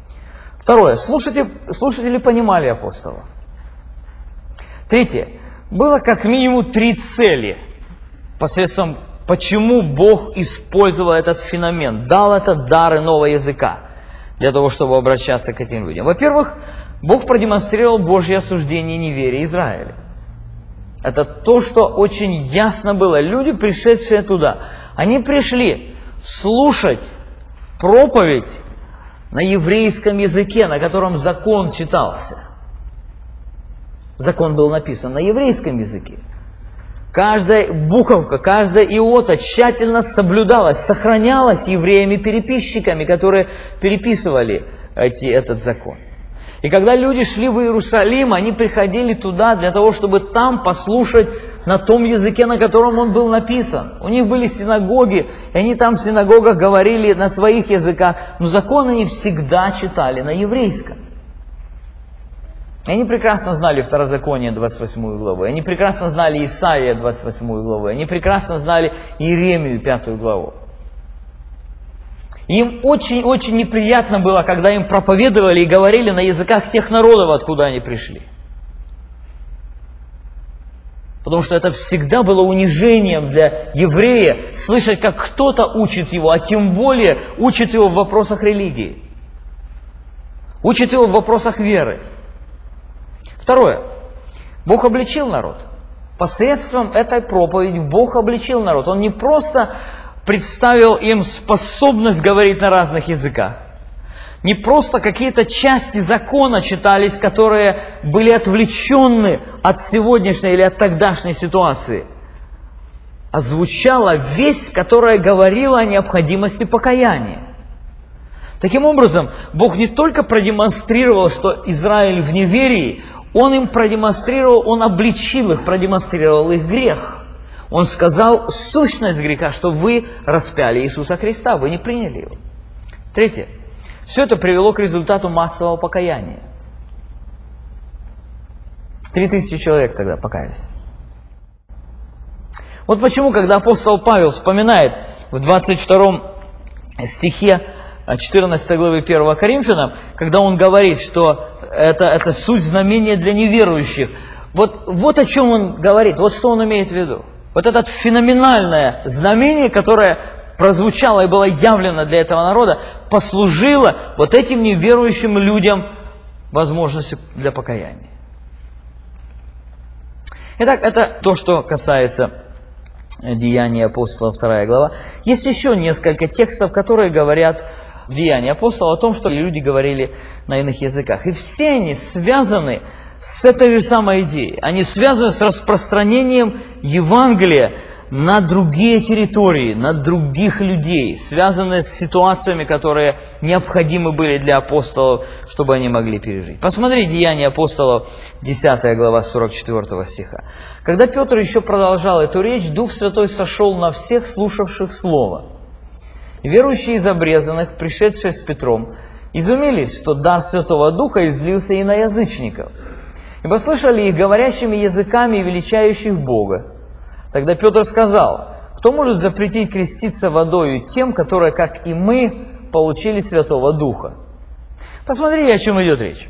Второе. Слушатели понимали апостолов. Третье. было как минимум 3 цели, посредством почему Бог использовал этот феномен, дал этот дар иного языка, для того, чтобы обращаться к этим людям. Во-первых, Бог продемонстрировал Божье осуждение неверия Израиля. Это то, что очень ясно было. Люди, пришедшие туда, они пришли слушать проповедь на еврейском языке, на котором закон читался. Закон был написан на еврейском языке. Каждая буковка, каждая иота тщательно соблюдалась, сохранялась евреями-переписчиками, которые переписывали этот закон. И когда люди шли в Иерусалим, они приходили туда для того, чтобы там послушать на том языке, на котором он был написан. У них были синагоги, и они там в синагогах говорили на своих языках, но закон они всегда читали на еврейском. И они прекрасно знали Второзаконие 28 главу, они прекрасно знали Исаия 28 главу, они прекрасно знали Иеремию 5 главу. Им очень-очень неприятно было, когда им проповедовали и говорили на языках тех народов, откуда они пришли. Потому что это всегда было унижением для еврея, слышать, как кто-то учит его, а тем более учит его в вопросах религии. Учит его в вопросах веры. Второе. Бог обличил народ. Посредством этой проповеди Бог обличил народ. Он не просто представил им способность говорить на разных языках. Не просто какие-то части закона читались, которые были отвлечены от сегодняшней или от тогдашней ситуации. А звучала весть, которая говорила о необходимости покаяния. Таким образом, Бог не только продемонстрировал, что Израиль в неверии, Он им продемонстрировал, Он обличил их, продемонстрировал их грех. Он сказал сущность греха, что вы распяли Иисуса Христа, вы не приняли Его. Третье. Все это привело к результату массового покаяния. 3000 человек тогда покаялись. Вот почему, когда апостол Павел вспоминает в 22 стихе 14 главы 1 Коринфянам, когда он говорит, что это суть знамения для неверующих, вот о чем он говорит, вот что он имеет в виду. Вот это феноменальное знамение, которое прозвучало и было явлено для этого народа, послужило вот этим неверующим людям возможностью для покаяния. Итак, это то, что касается Деяний апостолов, 2 глава. Есть еще несколько текстов, которые говорят в Деянии апостолов о том, что люди говорили на иных языках. И все они связаны с этой же самой идеей. Они связаны с распространением Евангелия на другие территории, на других людей, связаны с ситуациями, которые необходимы были для апостолов, чтобы они могли пережить. Посмотри Деяния апостолов, 10 глава, 44 стиха. Когда Петр еще продолжал эту речь, Дух Святой сошел на всех слушавших Слово. Верующие из обрезанных, пришедшие с Петром, изумились, что дар Святого Духа излился и на язычников. Ибо слышали их говорящими языками и величающих Бога. Тогда Петр сказал: кто может запретить креститься водою тем, которые, как и мы, получили Святого Духа? Посмотри, о чем идет речь.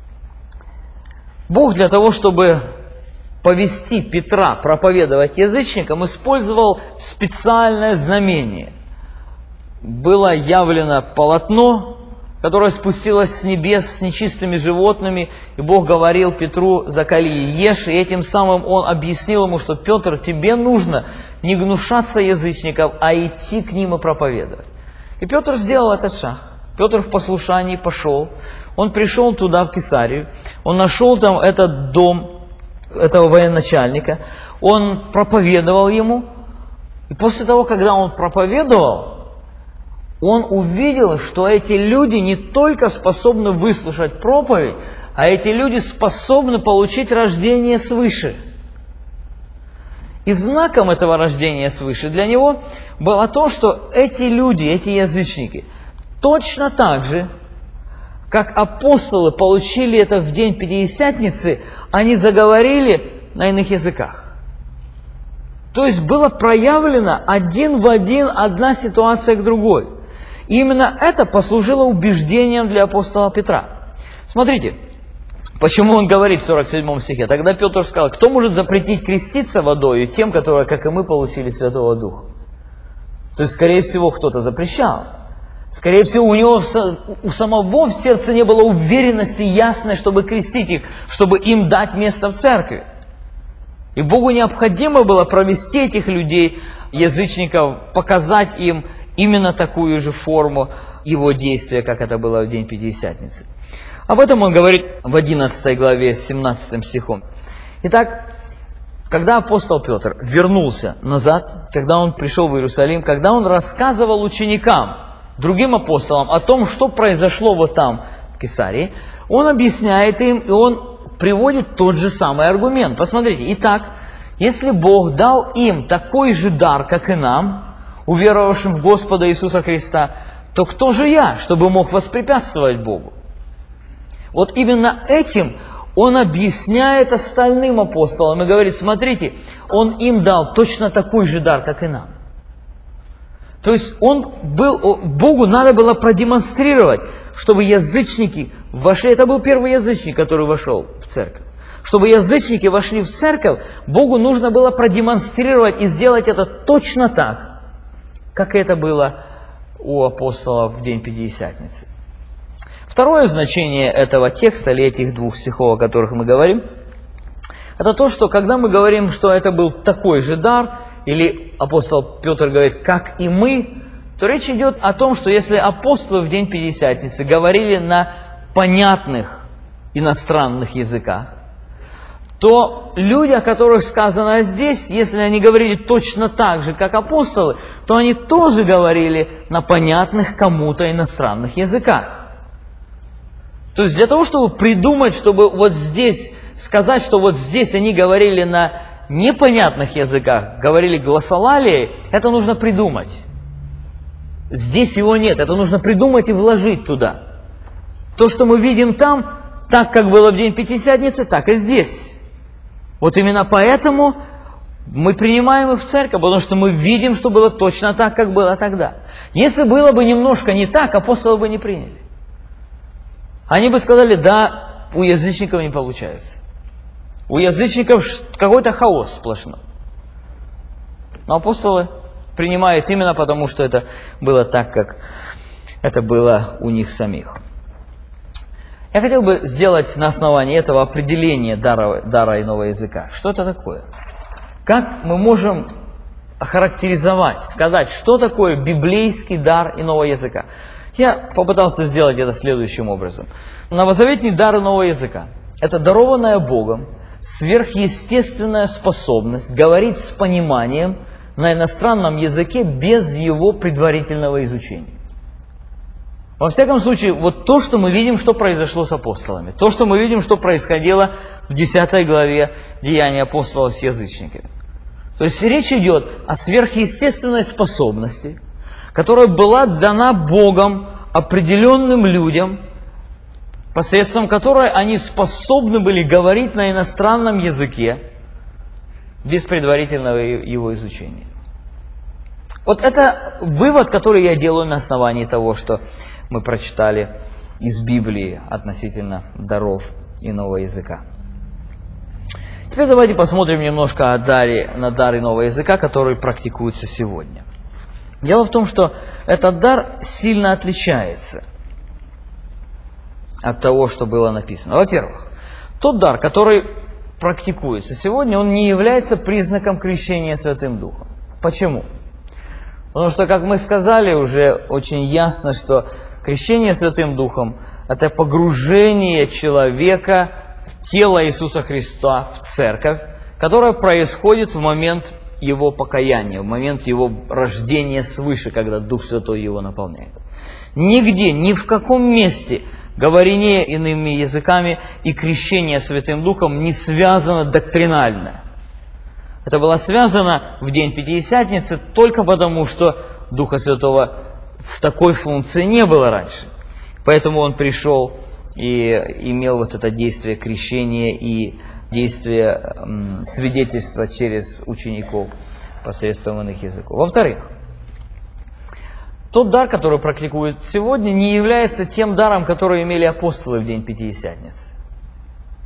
Бог для того, чтобы повести Петра проповедовать язычникам, использовал специальное знамение. Было явлено полотно, которое спустилось с небес с нечистыми животными, и Бог говорил Петру: закали и ешь, и этим самым Он объяснил ему, что Петр, тебе нужно не гнушаться язычников, а идти к ним и проповедовать. И Петр сделал этот шаг. Петр в послушании пошел, он пришел туда, в Кесарию, он нашел там этот дом этого военачальника, он проповедовал ему, и после того, когда он проповедовал, он увидел, что эти люди не только способны выслушать проповедь, а эти люди способны получить рождение свыше. И знаком этого рождения свыше для него было то, что эти люди, эти язычники, точно так же, как апостолы получили это в день Пятидесятницы, они заговорили на иных языках. То есть было проявлено один в один одна ситуация к другой. И именно это послужило убеждением для апостола Петра. Смотрите, Почему он говорит в 47 стихе? Тогда Петр сказал: кто может запретить креститься водою тем, которые, как и мы, получили Святого Духа? То есть, скорее всего, кто-то запрещал. Скорее всего, у него у самого в сердце не было уверенности ясной, чтобы крестить их, чтобы им дать место в церкви. И Богу необходимо было провести этих людей, язычников, показать им именно такую же форму его действия, как это было в день Пятидесятницы. Об этом он говорит в 11 главе, 17 стихом. Итак, когда апостол Петр вернулся назад, когда он пришел в Иерусалим, когда он рассказывал ученикам, другим апостолам о том, что произошло вот там, в Кесарии, он объясняет им, и он приводит тот же самый аргумент. Посмотрите, итак, если Бог дал им такой же дар, как и нам, уверовавшим в Господа Иисуса Христа, то кто же я, чтобы мог воспрепятствовать Богу? Вот именно этим он объясняет остальным апостолам и говорит: смотрите, он им дал точно такой же дар, как и нам. То есть Богу надо было продемонстрировать, чтобы язычники вошли. Это был первый язычник, который вошел в церковь. Чтобы язычники вошли в церковь, Богу нужно было продемонстрировать и сделать это точно так, как это было у апостолов в день Пятидесятницы. Второе значение этого текста, или этих двух стихов, о которых мы говорим, это то, что когда мы говорим, что это был такой же дар, или апостол Петр говорит, как и мы, то речь идет о том, что если апостолы в день Пятидесятницы говорили на понятных иностранных языках, то люди, о которых сказано здесь, если они говорили точно так же, как апостолы, то они тоже говорили на понятных кому-то иностранных языках. То есть для того, чтобы придумать, чтобы вот здесь сказать, что вот здесь они говорили на непонятных языках, говорили глоссолалией, это нужно придумать. Здесь его нет, это нужно придумать и вложить туда. То, что мы видим там, так как было в день Пятидесятницы, так и здесь. Вот именно поэтому мы принимаем их в церковь, потому что мы видим, что было точно так, как было тогда. Если было бы немножко не так, апостолы бы не приняли. Они бы сказали: да, у язычников не получается. У язычников какой-то хаос сплошной. Но апостолы принимают именно потому, что это было так, как это было у них самих. Я хотел бы сделать на основании этого определение дара иного языка. Что это такое? Как мы можем охарактеризовать, сказать, что такое библейский дар иного языка? Я попытался сделать это следующим образом. Новозаветний дар иного языка – это дарованная Богом сверхъестественная способность говорить с пониманием на иностранном языке без его предварительного изучения. Во всяком случае, вот то, что мы видим, что произошло с апостолами, то, что мы видим, что происходило в 10 главе Деяний апостолов с язычниками. То есть речь идет о сверхъестественной способности, которая была дана Богом определенным людям, посредством которой они способны были говорить на иностранном языке без предварительного его изучения. Вот это вывод, который я делаю на основании того, что мы прочитали из Библии относительно даров иного языка. Теперь давайте посмотрим немножко на дар иного языка, который практикуется сегодня. Дело в том, что этот дар сильно отличается от того, что было написано. Во-первых, тот дар, который практикуется сегодня, он не является признаком крещения Святым Духом. Почему? Потому что, как мы сказали уже очень ясно, что крещение Святым Духом – это погружение человека в тело Иисуса Христа, в церковь, которое происходит в момент его покаяния, в момент его рождения свыше, когда Дух Святой его наполняет. Нигде, ни в каком месте говорение иными языками и крещение Святым Духом не связано доктринально. Это было связано в день Пятидесятницы только потому, что Духа Святого в такой функции не было раньше. Поэтому Он пришел и имел вот это действие крещения и действие свидетельства через учеников посредством иных языков. Во-вторых, тот дар, который практикуют сегодня, не является тем даром, который имели апостолы в день Пятидесятницы.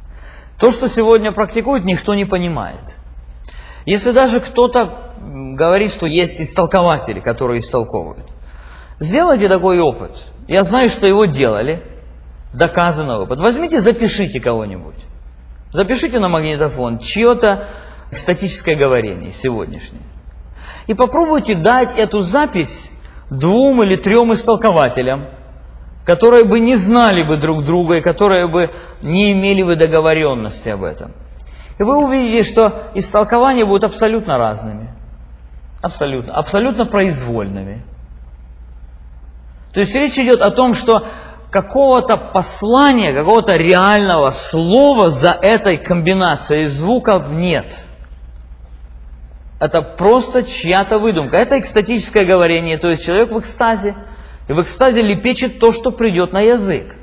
То, что сегодня практикуют, никто не понимает. Если даже кто-то говорит, что есть истолкователи, которые истолковывают, сделайте такой опыт. Я знаю, что его делали, доказанный опыт. Возьмите, запишите кого-нибудь. Запишите на магнитофон чье-то экстатическое говорение сегодняшнее. И попробуйте дать эту запись 2 или 3 истолкователям, которые бы не знали бы друг друга и которые бы не имели бы договоренности об этом. И вы увидите, что истолкования будут абсолютно разными. Абсолютно произвольными. То есть речь идет о том, что какого-то послания, какого-то реального слова за этой комбинацией звуков нет. Это просто чья-то выдумка. Это экстатическое говорение, то есть человек в экстазе. И в экстазе лепечет то, что придет на язык.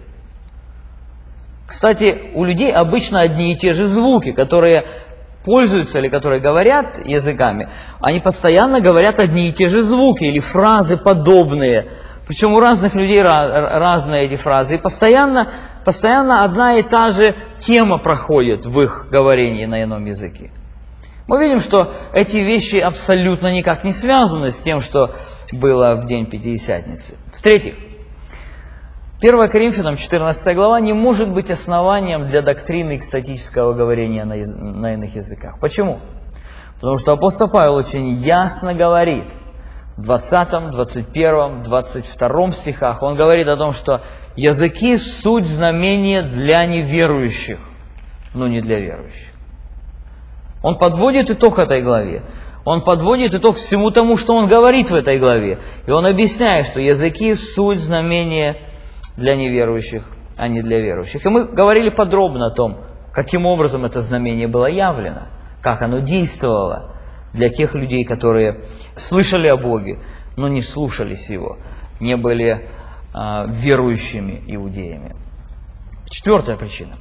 Кстати, у людей обычно одни и те же звуки, которые пользуются или которые говорят языками, они постоянно говорят одни и те же звуки или фразы подобные. Причем у разных людей разные эти фразы. И постоянно одна и та же тема проходит в их говорении на ином языке. Мы видим, что эти вещи абсолютно никак не связаны с тем, что было в день Пятидесятницы. В-третьих, 1 Коринфянам 14 глава не может быть основанием для доктрины экстатического говорения на иных языках. Почему? Потому что апостол Павел очень ясно говорит, в 20, 21, 22 стихах, он говорит о том, что языки – суть знамения для неверующих, но не для верующих. Он подводит итог этой главе. Он подводит итог всему тому, что он говорит в этой главе. И он объясняет, что языки – суть знамения для неверующих, а не для верующих. И мы говорили подробно о том, каким образом это знамение было явлено, как оно действовало для тех людей, которые слышали о Боге, но не слушались Его, не были верующими иудеями. 4-я причина.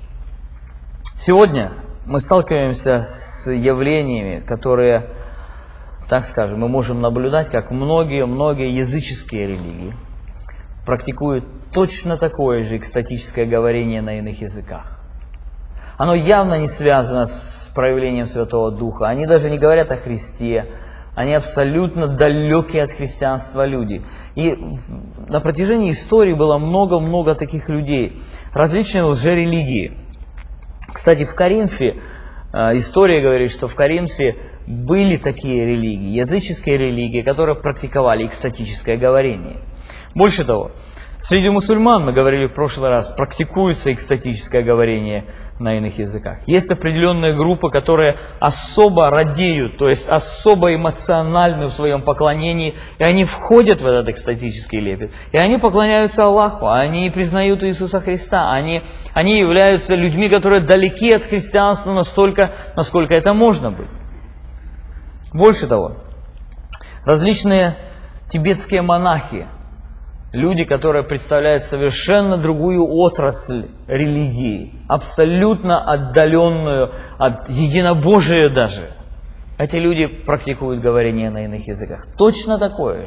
Сегодня мы сталкиваемся с явлениями, которые, так скажем, мы можем наблюдать, как многие языческие религии практикуют точно такое же экстатическое говорение на иных языках. Оно явно не связано с проявлением Святого Духа. Они даже не говорят о Христе. Они абсолютно далекие от христианства люди. И на протяжении истории было много-много таких людей. Различные лжерелигии. Кстати, в Коринфе, история говорит, что в Коринфе были такие религии, языческие религии, которые практиковали экстатическое говорение. Больше того, среди мусульман, мы говорили в прошлый раз, практикуется экстатическое говорение на иных языках. Есть определенные группы, которые особо радеют, то есть особо эмоциональны в своем поклонении, и они входят в этот экстатический лепет. И они поклоняются Аллаху, они признают Иисуса Христа, они являются людьми, которые далеки от христианства настолько, насколько это можно быть. Больше того, различные тибетские монахи, люди, которые представляют совершенно другую отрасль религии, абсолютно отдаленную от единобожия даже. Эти люди практикуют говорение на иных языках. Точно такое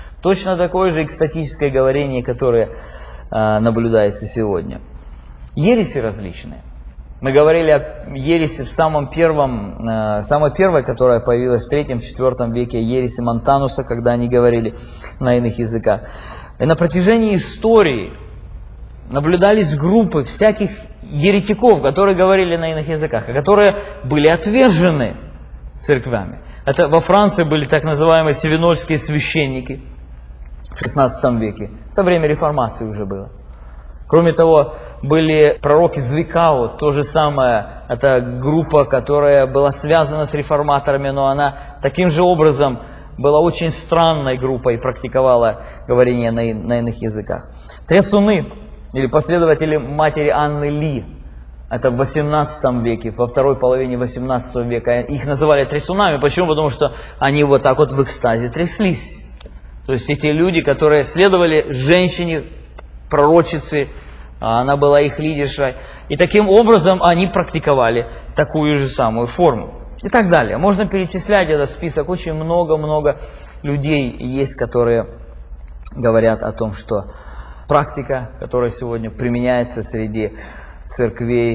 же экстатическое говорение, которое наблюдается сегодня. Ереси различные. Мы говорили о ереси самой первой, которая появилась в 3-4 веке, ереси Монтануса, когда они говорили на иных языках. И на протяжении истории наблюдались группы всяких еретиков, которые говорили на иных языках, и которые были отвержены церквями. Это во Франции были так называемые севинольские священники в 16 веке. Это время реформации уже было. Кроме того, были пророки Звикао, то же самое. Это группа, которая была связана с реформаторами, но она таким же образом была очень странной группой и практиковала говорение на иных языках. Трясуны, или последователи матери Анны Ли, это в 18 веке, во второй половине 18 века. Их называли трясунами. Почему? Потому что они вот так вот в экстазе тряслись. То есть эти люди, которые следовали женщине, пророчице, она была их лидершей. И таким образом они практиковали такую же самую форму. И так далее. Можно перечислять этот список. Очень много людей есть, которые говорят о том, что практика, которая сегодня применяется среди церквей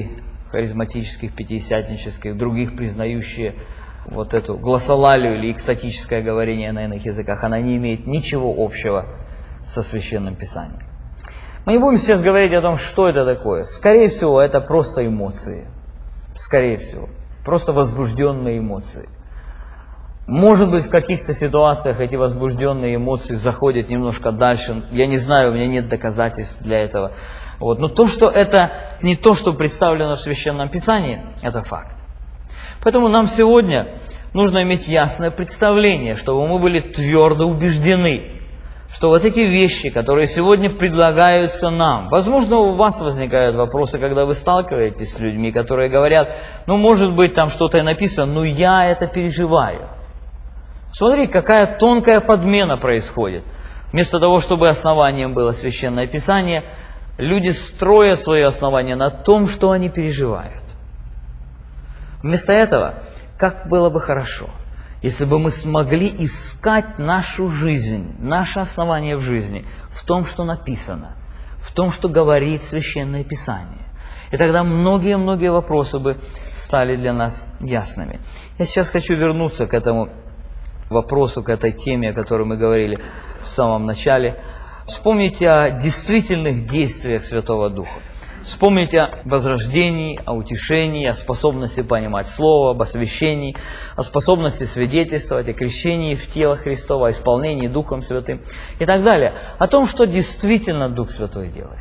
харизматических, пятидесятнических, других, признающие вот эту глоссолалию или экстатическое говорение на иных языках, она не имеет ничего общего со Священным Писанием. Мы не будем сейчас говорить о том, что это такое. Скорее всего, это просто эмоции. Скорее всего. Просто возбужденные эмоции. Может быть, в каких-то ситуациях эти возбужденные эмоции заходят немножко дальше. Я не знаю, у меня нет доказательств для этого. Вот. Но то, что это не то, что представлено в Священном Писании, это факт. Поэтому нам сегодня нужно иметь ясное представление, чтобы мы были твердо убеждены, что вот эти вещи, которые сегодня предлагаются нам, возможно, у вас возникают вопросы, когда вы сталкиваетесь с людьми, которые говорят, ну, может быть, там что-то и написано, но я это переживаю. Смотри, какая тонкая подмена происходит. Вместо того, чтобы основанием было Священное Писание, люди строят свои основания на том, что они переживают. Вместо этого, как было бы хорошо, если бы мы смогли искать нашу жизнь, наше основание в жизни в том, что написано, в том, что говорит Священное Писание. И тогда многие-многие вопросы бы стали для нас ясными. Я сейчас хочу вернуться к этому вопросу, к этой теме, о которой мы говорили в самом начале. Вспомните о действительных действиях Святого Духа. Вспомните о возрождении, о утешении, о способности понимать Слово, об освящении, о способности свидетельствовать, о крещении в тело Христова, о исполнении Духом Святым и так далее. О том, что действительно Дух Святой делает.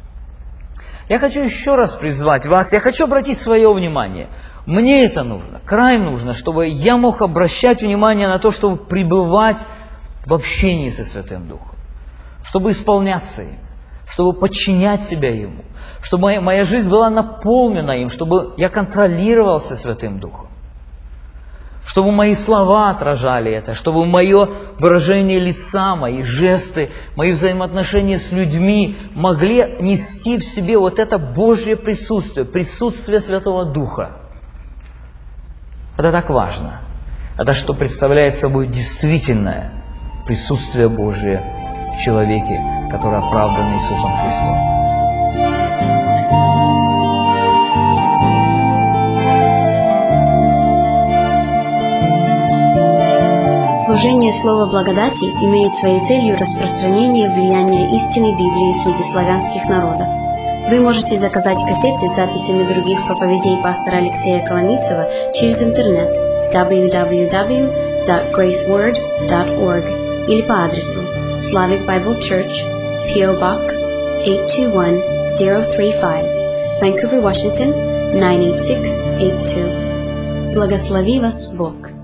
Я хочу еще раз призвать вас, я хочу обратить свое внимание. Мне это нужно, крайне нужно, чтобы я мог обращать внимание на то, чтобы пребывать в общении со Святым Духом, чтобы исполняться им, чтобы подчинять себя Ему, чтобы моя жизнь была наполнена им, чтобы я контролировался Святым Духом, чтобы мои слова отражали это, чтобы мое выражение лица, мои жесты, мои взаимоотношения с людьми могли нести в себе вот это Божье присутствие, присутствие Святого Духа. Это так важно. Это что представляет собой действительное присутствие Божие в человеке, который оправдан Иисусом Христом. Служение Слова Благодати имеет своей целью распространение влияния истинной Библии среди славянских народов. Вы можете заказать кассеты с записями других проповедей пастора Алексея Коломийцева через интернет www.graceword.org или по адресу Slavic Bible Church, P.O. Box 821035, Vancouver, Washington 98682. Благослови вас Бог!